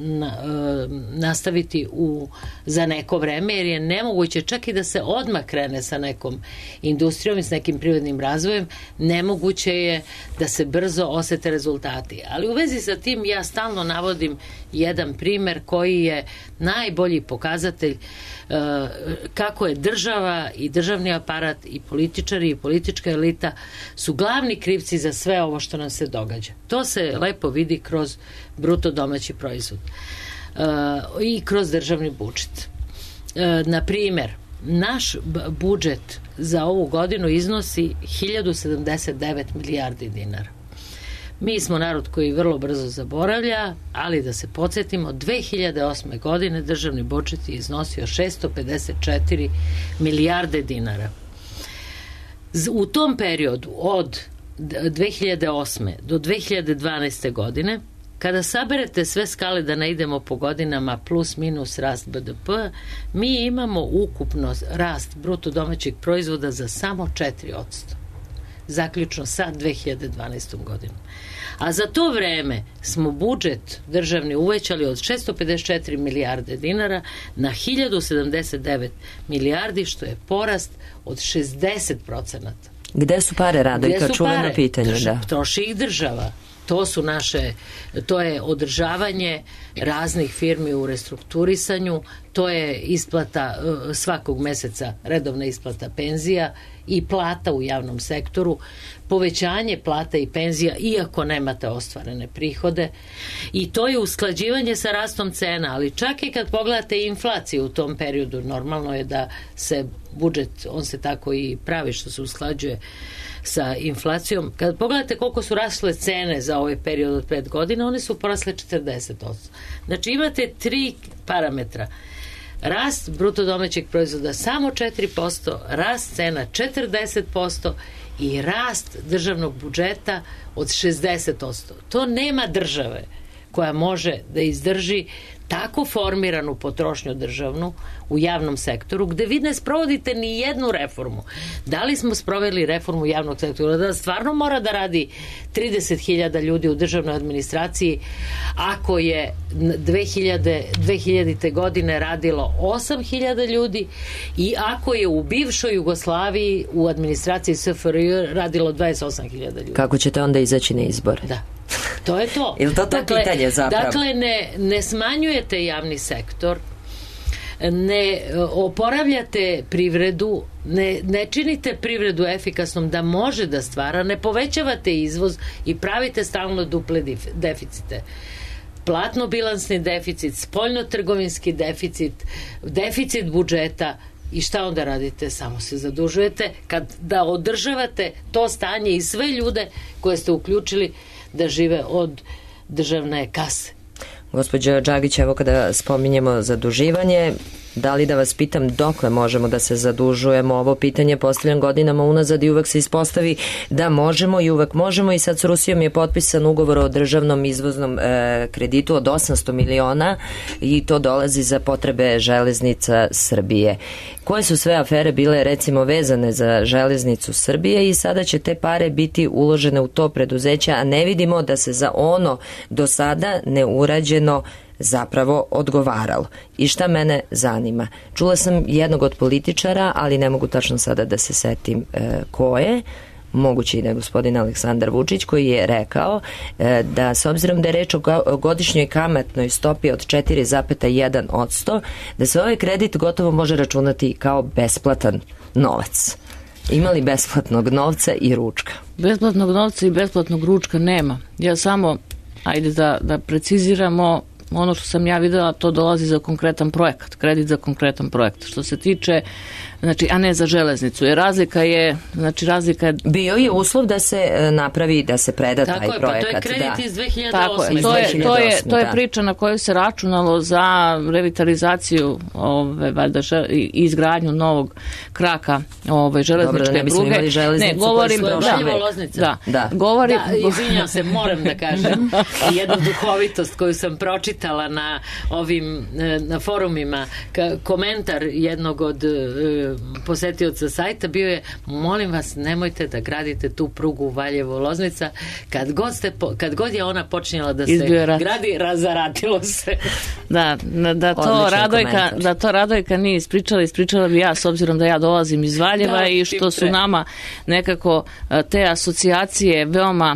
Speaker 5: nastaviti za neko vreme, jer je nemoguće čak i da se odmah krene sa nekom industrijom i s nekim privrednim razvojem, nemoguće je da se brzo osete rezultati. Ali u vezi sa tim ja stalno navodim jedan primer koji je najbolji pokazatelj kako je država i državni aparat i političari i politička elita su glavni krivci za sve ovo što nam se događa. To se lepo vidi kroz bruto domaći proizvod i kroz državni budžet. Na primer, naš budžet za ovu godinu iznosi 1079 milijardi dinara. Mi smo narod koji vrlo brzo zaboravlja, ali da se podsjetimo, 2008. godine državni budžet je iznosio 654 milijarde dinara. U tom periodu od 2008. do 2012. godine, kada saberete sve skale, da ne idemo po godinama plus minus rast BDP, mi imamo ukupno rast bruto domaćeg proizvoda za samo 4%. Zaključno sa 2012. godinom. A za to vreme smo budžet državni uvećali od 654 milijarde dinara na 1079 milijardi, što je porast od 60%.
Speaker 2: Gde su pare, Radojka? Čuveno pitanje.
Speaker 5: Troši ih država. To je održavanje raznih firmi u restrukturisanju, to je isplata svakog meseca, redovna isplata penzija i plata u javnom sektoru, povećanje plata i penzija iako nemate ostvarene prihode, i to je usklađivanje sa rastom cena, ali čak i kad pogledate inflaciju u tom periodu, normalno je da se budžet, on se tako i pravi što se usklađuje sa inflacijom. Kad pogledate koliko su rasle cene za ovaj period od 5 godina, one su porasle 40%. Znači imate 3 parametra. Rast bruto domaćeg proizvoda samo 4%, rast cena 40% i rast državnog budžeta od 60%. To nema države koja može da izdrži tako formiranu potrošnju državnu u javnom sektoru, gde vi ne sprovodite ni jednu reformu. Da li smo sproveli reformu javnog sektora? Da stvarno mora da radi 30.000 ljudi u državnoj administraciji, ako je 2000. godine radilo 8.000 ljudi i ako je u bivšoj Jugoslaviji u administraciji SFRJ radilo 28.000 ljudi.
Speaker 2: Kako ćete onda izaći na izbore?
Speaker 5: Da. To je to.
Speaker 2: Ili to pitanje zapravo?
Speaker 5: Dakle, ne smanjujete javni sektor, ne oporavljate privredu, ne činite privredu efikasnom da može da stvara, ne povećavate izvoz i pravite stalno duple deficite. Platno-bilansni deficit, spoljno-trgovinski deficit, deficit budžeta. I šta onda radite? Samo se zadužujete da održavate to stanje i sve ljude koje ste uključili da žive od državne kase.
Speaker 2: Gospođo Đagić, evo kada spominjemo zaduživanje, da li da vas pitam dokle možemo da se zadužujemo? Ovo pitanje postavljam godinama unazad i uvek se ispostavi da možemo i uvek možemo, i sad s Rusijom je potpisan ugovor o državnom izvoznom kreditu od 800 miliona i to dolazi za potrebe železnica Srbije. Koje su sve afere bile recimo vezane za železnicu Srbije i sada će te pare biti uložene u to preduzeće, a ne vidimo da se za ono do sada neurađeno zapravo odgovaralo. I šta mene zanima? Čula sam jednog od političara, ali ne mogu tačno sada da se setim ko je, moguće i da je gospodin Aleksandar Vučić, koji je rekao da s obzirom da je reč o godišnjoj kamatnoj stopi od 4,1%, da se ovaj kredit gotovo može računati kao besplatan novac. Ima li besplatnog novca i ručka?
Speaker 3: Besplatnog novca i besplatnog ručka nema. Ja samo, ajde da preciziramo, ono što sam ja videla, to dolazi za konkretan projekat, kredit za konkretan projekat. Što se tiče, znači, a ne za železnicu. Jer razlika je...
Speaker 2: Bio je uslov da se napravi, da se preda taj projekat.
Speaker 5: Tako je, pa to je kredit iz 2008.
Speaker 3: Tako je, to je priča na kojoj se računalo za revitalizaciju i izgradnju novog kraka železničke pruge.
Speaker 2: Dobro, da ne bismo imali železnicu koja se
Speaker 5: Da, izvinjam se, moram da kažem jednu duhovitost koju sam pročitala. čitala na ovim na forumima komentar jednog od posetioca sajta bio je: molim vas, nemojte da gradite tu prugu Valjevo-Loznica, kad god je ona počinjela da se gradi, razaratilo se.
Speaker 3: Da to Radojka nije ispričala bi ja, s obzirom da ja dolazim iz Valjeva i što su nama nekako te asocijacije veoma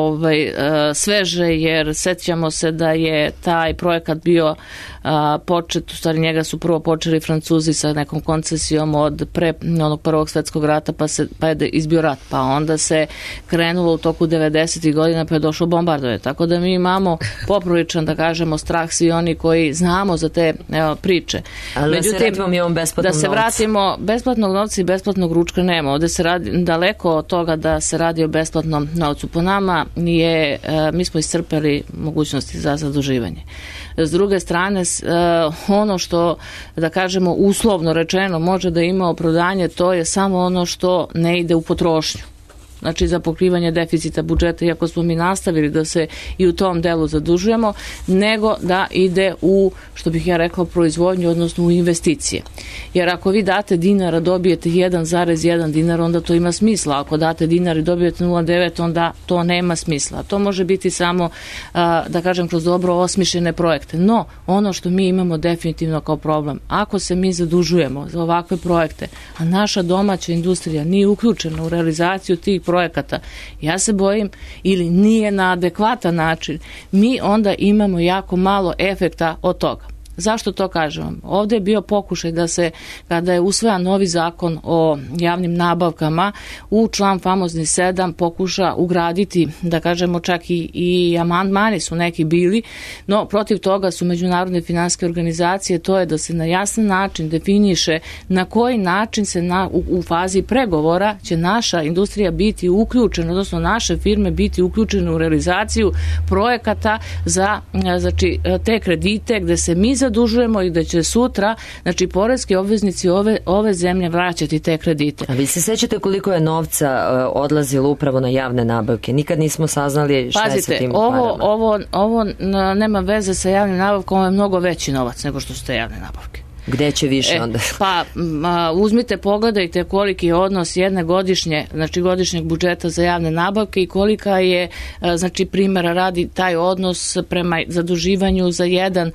Speaker 3: sveže, jer sećamo se da je taj projekat bio počet, u stvari njega su prvo počeli Francuzi sa nekom koncesijom od pre onog Prvog svetskog rata, pa je izbio rat, pa onda se krenulo u toku 90. godina, pa je došlo bombardovanje. Tako da mi imamo popriličan, da kažemo, strah svi oni koji znamo za te priče.
Speaker 2: Ali međutim, da se vratimo mi ovom besplatnom novcu.
Speaker 3: Da se vratimo, besplatnog novca i besplatnog ručka nema. Ovde se radi daleko od toga da se radi o besplatnom novcu. Po nama mi smo iscrpeli mogućnosti za zaduživanje. S druge strane, ono što, da kažemo, uslovno rečeno može da ima opravdanje, to je samo ono što ne ide u potrošnju. Znači za pokrivanje deficita budžeta, iako smo mi nastavili da se i u tom delu zadužujemo, nego da ide u, što bih ja rekla, proizvodnju, odnosno u investicije. Jer ako vi date dinar, a dobijete 1,1 dinar, onda to ima smisla. Ako date dinar i dobijete 0,9, onda to nema smisla. To može biti samo, da kažem, kroz dobro osmišljene projekte. No, ono što mi imamo definitivno kao problem, ako se mi zadužujemo za ovakve projekte, a naša domaća industrija nije uključena u realizaciju tih projekata, ja se bojim, ili nije na adekvatan način, mi onda imamo jako malo efekta od toga. Zašto to kažem? Ovdje je bio pokušaj da se, kada je usvojan novi zakon o javnim nabavkama, u član famozni 7 pokuša ugraditi, da kažemo, čak i amandmani su neki bili, no protiv toga su međunarodne finansijske organizacije, to je da se na jasan način definiše na koji način se u fazi pregovora će naša industrija biti uključena, odnosno naše firme biti uključene u realizaciju projekata za te kredite gde se mi zadužujemo i da će sutra, znači, poreski obveznici ove zemlje vraćati te kredite.
Speaker 2: A vi se sećate koliko je novca odlazilo upravo na javne nabavke? Nikad nismo saznali šta je sa tim parama.
Speaker 3: Ovo nema veze sa javnim nabavkom, ovo je mnogo veći novac nego što su te javne nabavke.
Speaker 2: Gde će više onda?
Speaker 3: Pa uzmite, pogledajte koliki je odnos jedne godišnjeg budžeta za javne nabavke i kolika je, znači, primjera radi taj odnos prema zaduživanju za jedan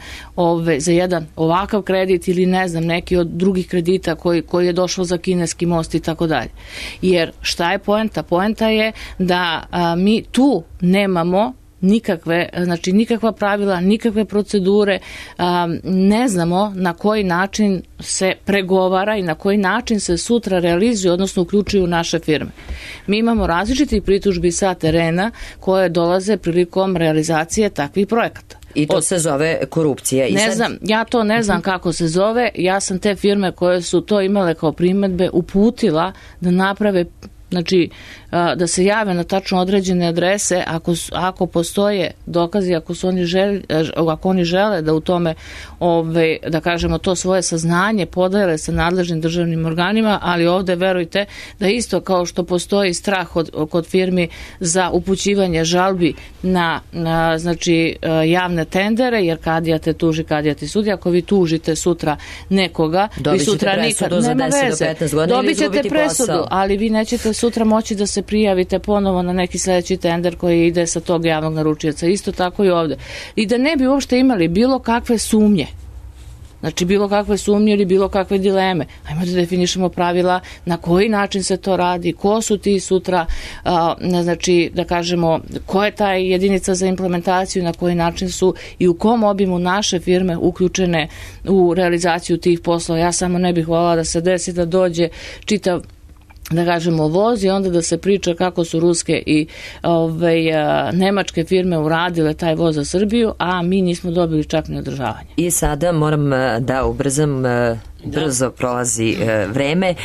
Speaker 3: ovakav kredit ili ne znam, neki od drugih kredita koji je došao za kineski most i tako dalje. Jer šta je poenta? Poenta je da mi tu nemamo nikakva pravila, nikakve procedure, ne znamo na koji način se pregovara i na koji način se sutra realizuju, odnosno uključuju naše firme. Mi imamo različitih pritužbi sa terena koje dolaze prilikom realizacije takvih projekata.
Speaker 2: I to se zove korupcija.
Speaker 3: Ja to ne znam kako se zove. Ja sam te firme koje su to imale kao primedbe uputila da naprave, znači, da se jave na tačno određene adrese ako postoje dokazi, ako oni žele da u tome, da kažemo, to svoje saznanje podele sa nadležnim državnim organima, ali ovde verujte da isto kao što postoji strah kod firmi za upućivanje žalbi na znači, javne tendere, jer kadija te tuži, kadija ti sudi. Ako vi tužite sutra nekoga, vi sutra nikad, nema veze, dobit ćete presudu, ali vi nećete sutra moći da se prijavite ponovo na neki sljedeći tender koji ide sa tog javnog naručioca. Isto tako i ovde. I da ne bi uopšte imali bilo kakve sumnje, znači bilo kakve sumnje ili bilo kakve dileme, ajmo da definišemo pravila na koji način se to radi, ko su ti sutra, znači, da kažemo, ko je ta jedinica za implementaciju, na koji način su i u kom obimu naše firme uključene u realizaciju tih poslova. Ja samo ne bih voljela da se desi da dođe čitav, da kažemo, voz i onda da se priča kako su ruske i nemačke firme uradile taj voz za Srbiju, a mi nismo dobili čak ni održavanje.
Speaker 2: I sada moram da ubrzam, brzo prolazi vreme.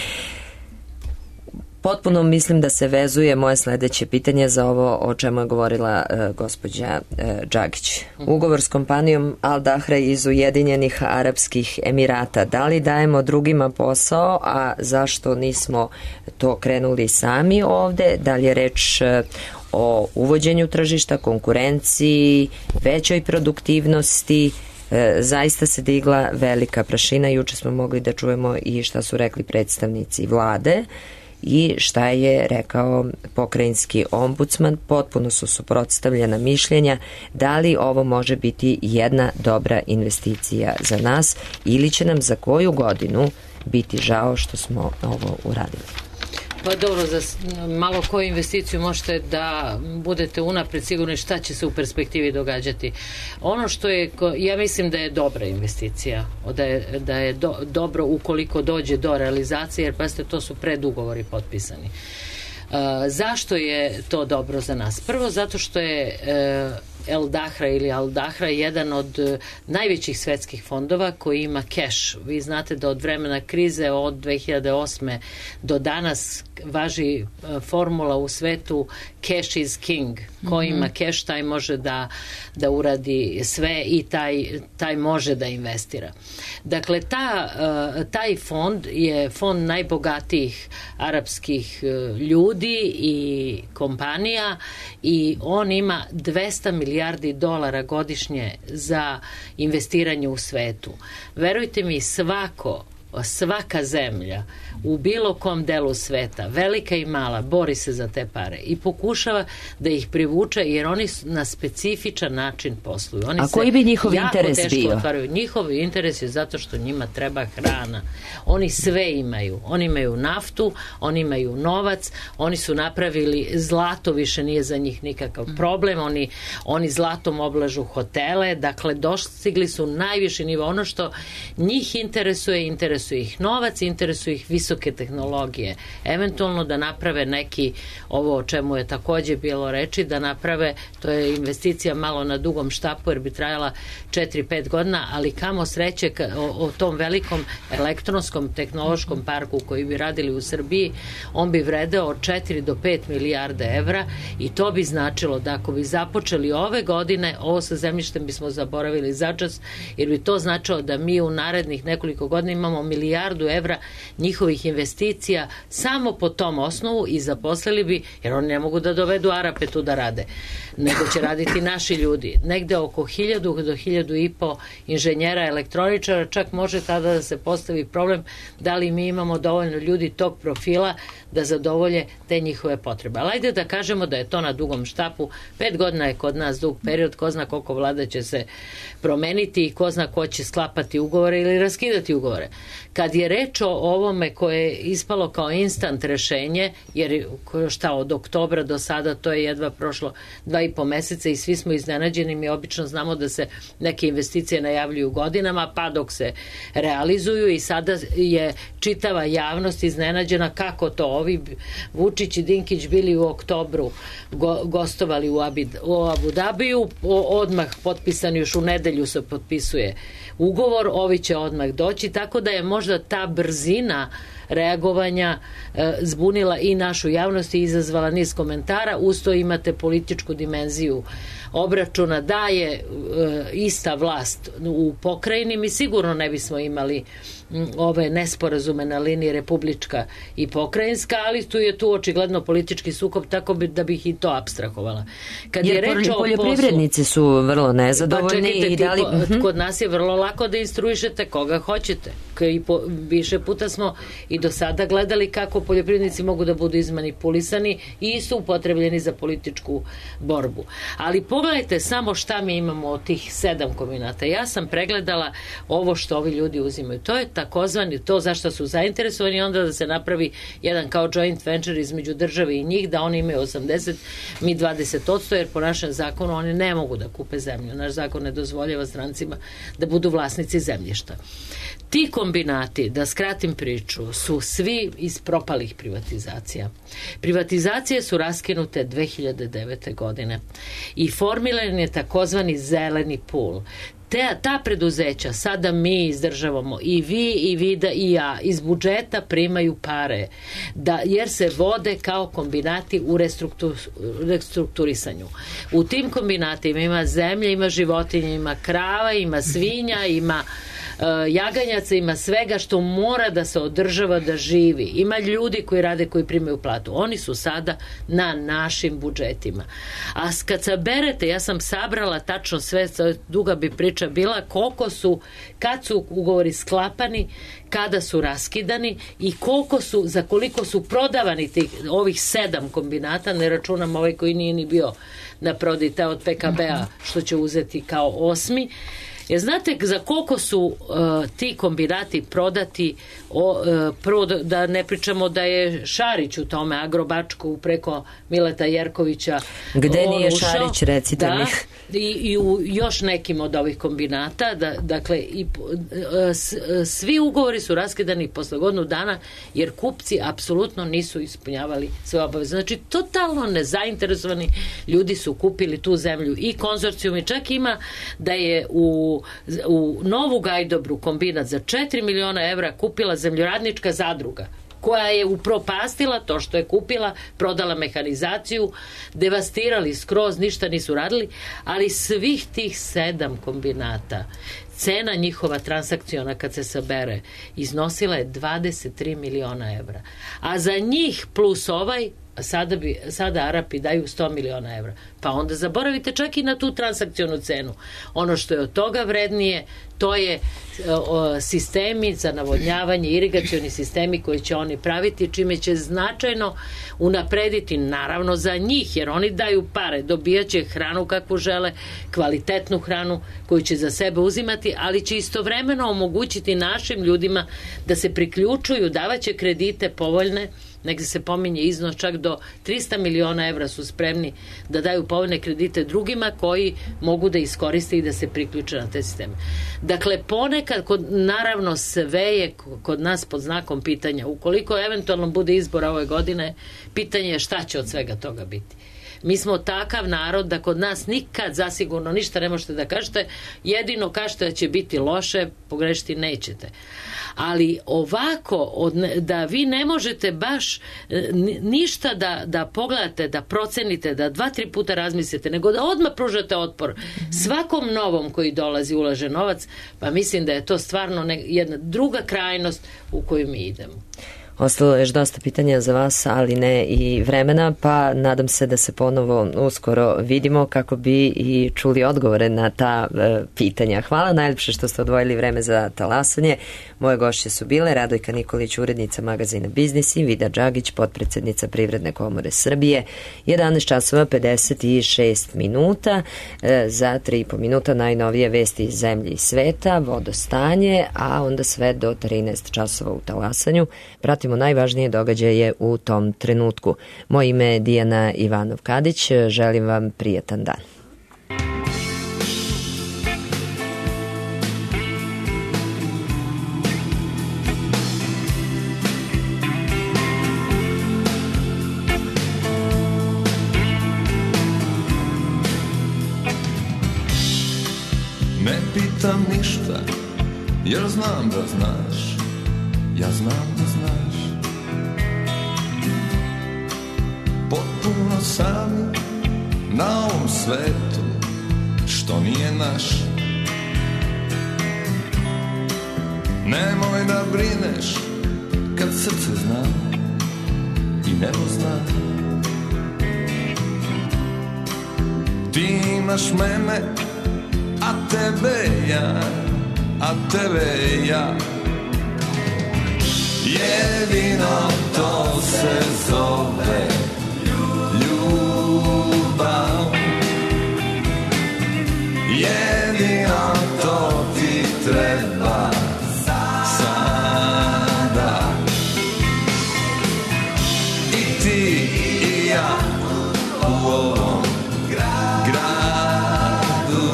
Speaker 2: Potpuno mislim da se vezuje moje sledeće pitanje za ovo o čemu je govorila gospođa Džagić. Ugovor s kompanijom Al Dahra iz Ujedinjenih Arapskih Emirata. Da li dajemo drugima posao, a zašto nismo to krenuli sami ovde? Da li je reč o uvođenju tržišta, konkurenciji, većoj produktivnosti. Zaista se digla velika prašina. Juče smo mogli da čujemo i šta su rekli predstavnici vlade i šta je rekao pokrajinski ombudsman. Potpuno su suprotstavljena mišljenja da li ovo može biti jedna dobra investicija za nas ili će nam za koju godinu biti žao što smo ovo uradili.
Speaker 5: Pa dobro, za malo koju investiciju možete da budete unapred sigurni šta će se u perspektivi događati. Ono što je, ja mislim da je dobra investicija, da je dobro ukoliko dođe do realizacije, jer pazite, to su predugovori potpisani. Zašto je to dobro za nas? Prvo, zato što je El Dahra ili Al Dahra jedan od najvećih svetskih fondova koji ima keš. Vi znate da od vremena krize od 2008. do danas važi formula u svetu cash is king. Ko ima keš, taj može da uradi sve i taj može da investira. Dakle, taj fond je fond najbogatijih arapskih ljudi i kompanija i on ima 200 milijardi dolara godišnje za investiranje u svetu. Verujte mi, svaka zemlja u bilo kom delu sveta, velika i mala, bori se za te pare i pokušava da ih privuče, jer oni na specifičan način posluju. Oni
Speaker 2: a koji bi njihov interes bio?
Speaker 5: Otvaraju. Njihov interes je zato što njima treba hrana. Oni sve imaju. Oni imaju naftu, oni imaju novac, oni su napravili zlato, više nije za njih nikakav problem, oni zlatom oblažu hotele, dakle dostigli su najviši nivo. Ono što njih interesuje ih novac, interesuje ih visoke tehnologije. Eventualno da naprave neki, ovo o čemu je takođe bilo reči, da naprave, to je investicija malo na dugom štapu jer bi trajala 4-5 godina, ali kamo sreće o tom velikom elektronskom tehnološkom parku koji bi radili u Srbiji, on bi vredeo od 4 do 5 milijarde evra i to bi značilo da ako bi započeli ove godine, ovo sa zemljištem bismo zaboravili začas, jer bi to značilo da mi u narednih nekoliko godina imamo milijardu evra njihovih investicija samo po tom osnovu i zaposlili bi, jer oni ne mogu da dovedu Arape tu da rade, nego će raditi naši ljudi. Negde oko 1000 do 1500 inženjera, elektroničara, čak može tada da se postavi problem da li mi imamo dovoljno ljudi tog profila da zadovolje te njihove potrebe. Ali ajde da kažemo da je to na dugom štapu. 5 godina je kod nas dug period, ko zna koliko vlada će se promeniti i ko zna ko će sklapati ugovore ili raskidati ugovore. Kad je reč o ovome koje je ispalo kao instant rešenje, jer šta od oktobra do sada to je jedva prošlo 2,5 meseca i svi smo iznenađeni, mi obično znamo da se neke investicije najavljuju godinama pa dok se realizuju i sada je čitava javnost iznenađena kako to ovi Vučić i Dinkić bili u oktobru gostovali u Abu Dabiju, odmah potpisan, još u nedelju se potpisuje ugovor, ovi će odmah doći, tako da je možda ta brzina reagovanja zbunila i našu javnost i izazvala niz komentara. Uz to imate političku dimenziju obračuna da je ista vlast u pokrajini, mi sigurno ne bismo imali ove nesporazume na liniji republička i pokrajinska, ali tu je očigledno politički sukob, tako da bih i to apstrahovala.
Speaker 2: Jer poljoprivrednici su vrlo nezadovoljni.
Speaker 5: Pa čekajte, kod nas je vrlo lako da instruišete koga hoćete. Više puta smo i do sada gledali kako poljoprivrednici mogu da budu izmanipulisani i isto upotrebljeni za političku borbu. Ali pogledajte samo šta mi imamo od tih 7 kombinata. Ja sam pregledala ovo što ovi ljudi uzimaju. To je takozvani, to zašto su zainteresovani, onda da se napravi jedan kao joint venture između države i njih, da oni imaju 80, mi 20%, jer po našem zakonu oni ne mogu da kupe zemlju. Naš zakon ne dozvoljava strancima da budu vlasnici zemljišta. Ti kombinati, da skratim priču, su svi iz propalih privatizacija. Privatizacije su raskinute 2009. godine i formiran je takozvani zeleni pool. Ta preduzeća sada mi izdržavamo i vi i Vida i ja iz budžeta primaju pare jer se vode kao kombinati u restrukturisanju. U tim kombinatima ima zemlje, ima životinje, ima krava, ima svinja, ima jaganjaca, ima svega što mora da se održava, da živi. Ima ljudi koji rade, koji primaju platu. Oni su sada na našim budžetima. A kad saberete, ja sam sabrala tačno sve, duga bi priča bila, koliko su, kad su ugovori sklapani, kada su raskidani i za koliko su prodavani ovih 7 kombinata, ne računam ovaj koji nije ni bio na prodaji, taj od PKB-a što će uzeti kao 8. Jer znate za koliko su ti kombinati prodati, prvo da ne pričamo da je Šarić u tome, Agrobačku preko Mileta Jerkovića.
Speaker 2: Gde nije Šarić, recite mi.
Speaker 5: I u još nekim od ovih kombinata, dakle, svi ugovori su raskidani posle godinu dana, jer kupci apsolutno nisu ispunjavali sve obaveze. Znači, totalno nezainteresovani ljudi su kupili tu zemlju i konzorcijum, i čak ima da je u Novu Gajdobru kombinat za 4 miliona evra kupila zemljoradnička zadruga, koja je upropastila to što je kupila, prodala mehanizaciju, devastirali skroz, ništa nisu radili, ali svih tih 7 kombinata, cena njihova transakciona kad se sabere iznosila je 23 miliona evra. A za njih plus ovaj, sada Arapi daju 100 miliona evra. Pa onda zaboravite čak i na tu transakcionu cenu. Ono što je od toga vrednije, to je sistemi za navodnjavanje, irigacioni sistemi koji će oni praviti, čime će značajno unaprediti, naravno za njih, jer oni daju pare, dobijaće hranu kakvu žele, kvalitetnu hranu koju će za sebe uzimati, ali će istovremeno omogućiti našim ljudima da se priključuju, davaće kredite povoljne, negde se pominje iznos čak do 300 miliona evra su spremni da daju povoljne kredite drugima koji mogu da iskoriste i da se priključe na te sisteme. Dakle, ponekad, naravno sve je kod nas pod znakom pitanja. Ukoliko eventualno bude izbor ove godine, pitanje je šta će od svega toga biti. Mi smo takav narod da kod nas nikad zasigurno ništa ne možete da kažete, jedino kažete da će biti loše, pogrešiti nećete. Ali ovako, da vi ne možete baš ništa da pogledate, da procenite, da 2-3 puta razmislite, nego da odmah pružate otpor svakom novom koji dolazi, ulaže novac, pa mislim da je to stvarno jedna druga krajnost u koju mi idemo.
Speaker 2: Ostalo je još dosta pitanja za vas, ali ne i vremena, pa nadam se da se ponovo uskoro vidimo kako bi i čuli odgovore na ta pitanja. Hvala najljepše što ste odvojili vreme za talasanje. Moje gošće su bile Radojka Nikolić, urednica magazina Biznis, i Vida Đagić, potpredsednica Privredne komore Srbije. 11 časova 56 minuta, za 3,5 minuta najnovije vesti iz zemlje i sveta, vodostanje, a onda sve do 13 časova u talasanju. Pratimo najvažnije događaje u tom trenutku. Moje ime je Dijana Ivanov-Kadić. Želim vam prijatan dan.
Speaker 6: Ne pitam ništa, jer znam da znaš. Ja znam da znaš. Potpuno sam na ovom svetu što nije naš. Nemoj da brineš kad srce zna i nebo zna. Ti imaš mene, a tebe ja. Jedino to se zove ljubav. Jedino to ti treba sada. I ti i ja u ovom gradu.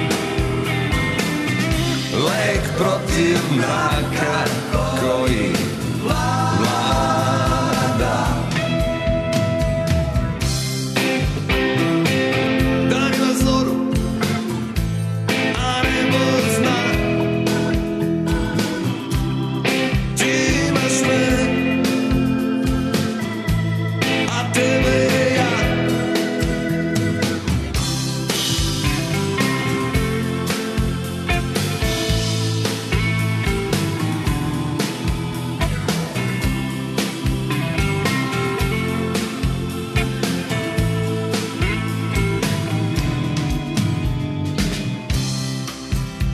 Speaker 6: Lek protiv mraka koji vlada. Dan na zoru, a nebo zna. Ti imaš mene, a tebe ja.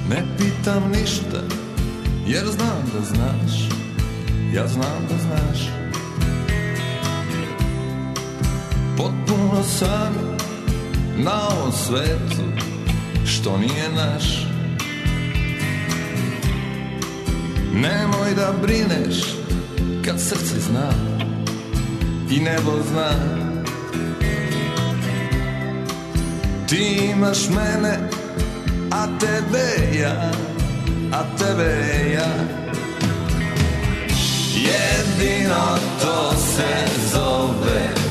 Speaker 6: Ne pitam ništa, jer znam da znaš. Ja znam da znaš. Potpuno sam na ovom svetu što nije naš. Nemoj da brineš kad srce zna i nebo zna. Ti imaš mene, a tebe ja, a tebe ja. Jedino to se zove